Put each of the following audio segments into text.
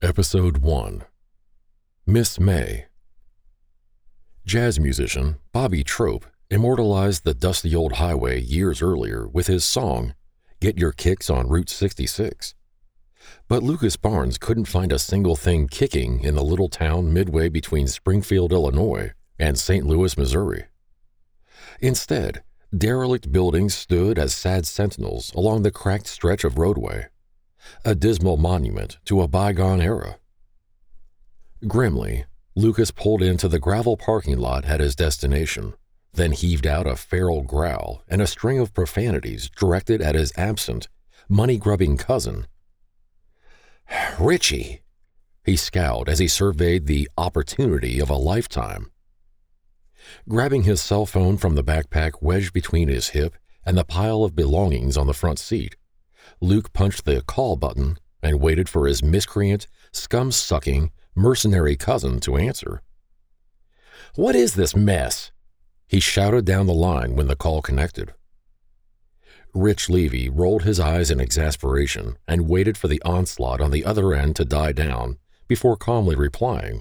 Episode 1. Miss May. Jazz musician Bobby Trope immortalized the dusty old highway years earlier with his song, Get Your Kicks on Route 66. But Lucas Barnes couldn't find a single thing kicking in the little town midway between Springfield, Illinois, and St. Louis, Missouri. Instead, derelict buildings stood as sad sentinels along the cracked stretch of roadway, a dismal monument to a bygone era. Grimly, Lucas pulled into the gravel parking lot at his destination, then heaved out a feral growl and a string of profanities directed at his absent, money-grubbing cousin. "Richie," he scowled as he surveyed the opportunity of a lifetime. Grabbing his cell phone from the backpack wedged between his hip and the pile of belongings on the front seat, Luke punched the call button and waited for his miscreant, scum-sucking, mercenary cousin to answer. "What is this mess?" he shouted down the line when the call connected. Rich Levy rolled his eyes in exasperation and waited for the onslaught on the other end to die down before calmly replying.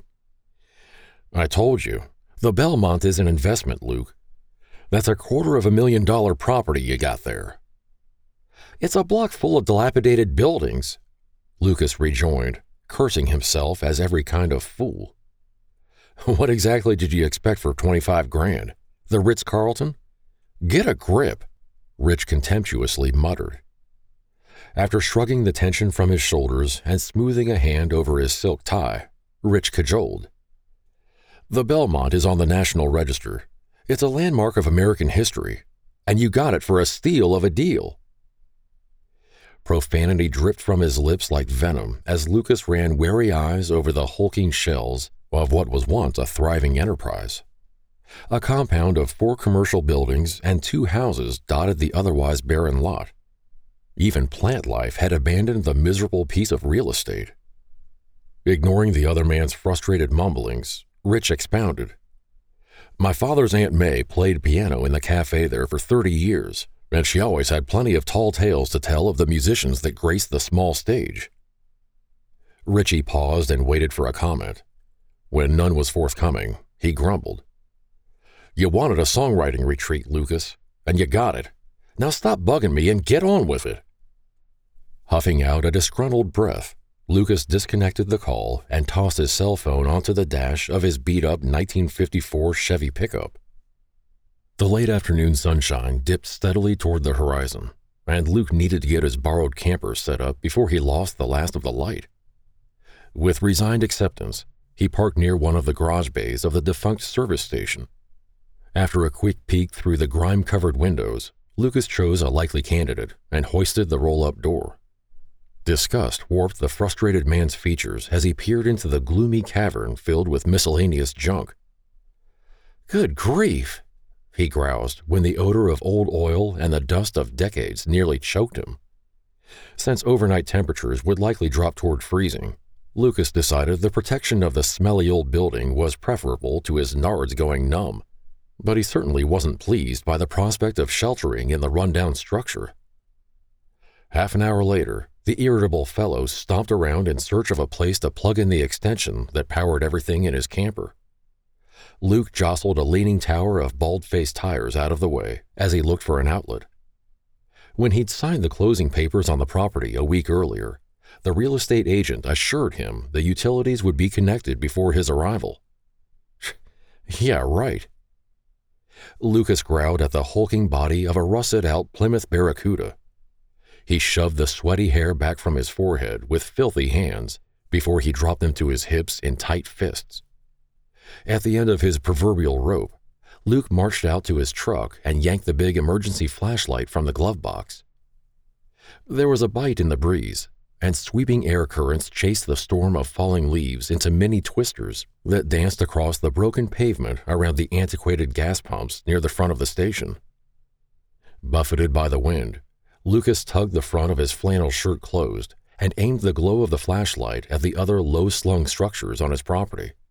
"I told you, the Belmont is an investment, Luke. That's $250,000 property you got there." "It's a block full of dilapidated buildings," Lucas rejoined, cursing himself as every kind of fool. "What exactly did you expect for 25 grand? The Ritz-Carlton? Get a grip," Rich contemptuously muttered. After shrugging the tension from his shoulders and smoothing a hand over his silk tie, Rich cajoled. "The Belmont is on the National Register. It's a landmark of American history, and you got it for a steal of a deal." Profanity dripped from his lips like venom as Lucas ran wary eyes over the hulking shells of what was once a thriving enterprise. A compound of 4 commercial buildings and 2 houses dotted the otherwise barren lot. Even plant life had abandoned the miserable piece of real estate. Ignoring the other man's frustrated mumblings, Rich expounded. "My father's Aunt May played piano in the cafe there for 30 years. And she always had plenty of tall tales to tell of the musicians that graced the small stage." Richie paused and waited for a comment. When none was forthcoming, he grumbled. "You wanted a songwriting retreat, Lucas, and you got it. Now stop bugging me and get on with it." Huffing out a disgruntled breath, Lucas disconnected the call and tossed his cell phone onto the dash of his beat-up 1954 Chevy pickup. The late afternoon sunshine dipped steadily toward the horizon, and Luke needed to get his borrowed camper set up before he lost the last of the light. With resigned acceptance, he parked near one of the garage bays of the defunct service station. After a quick peek through the grime-covered windows, Lucas chose a likely candidate and hoisted the roll-up door. Disgust warped the frustrated man's features as he peered into the gloomy cavern filled with miscellaneous junk. "Good grief!" he groused when the odor of old oil and the dust of decades nearly choked him. Since overnight temperatures would likely drop toward freezing, Lucas decided the protection of the smelly old building was preferable to his nards going numb, but he certainly wasn't pleased by the prospect of sheltering in the rundown structure. Half an hour later, the irritable fellow stomped around in search of a place to plug in the extension that powered everything in his camper. Luke jostled a leaning tower of bald-faced tires out of the way as he looked for an outlet. When he'd signed the closing papers on the property a week earlier, the real estate agent assured him the utilities would be connected before his arrival. Yeah, right. Lucas growled at the hulking body of a rusted-out Plymouth Barracuda. He shoved the sweaty hair back from his forehead with filthy hands before he dropped them to his hips in tight fists. At the end of his proverbial rope, Luke marched out to his truck and yanked the big emergency flashlight from the glove box. There was a bite in the breeze, and sweeping air currents chased the storm of falling leaves into mini twisters that danced across the broken pavement around the antiquated gas pumps near the front of the station. Buffeted by the wind, Lucas tugged the front of his flannel shirt closed and aimed the glow of the flashlight at the other low-slung structures on his property.